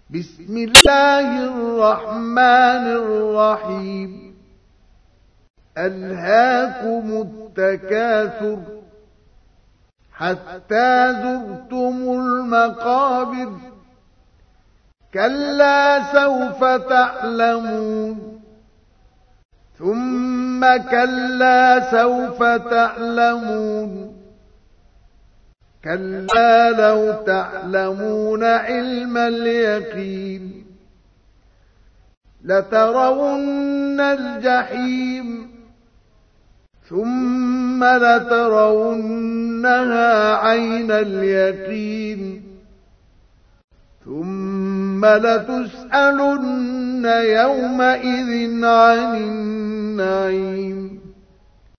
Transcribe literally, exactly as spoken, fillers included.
بسم الله الرحمن الرحيم ألهاكم التكاثر حتى زرتم المقابر كلا سوف تعلمون ثم كلا سوف تعلمون كلا لو تعلمون علم اليقين لترون الجحيم ثم لترونها عين اليقين ثم لتسألن يومئذ عن النعيم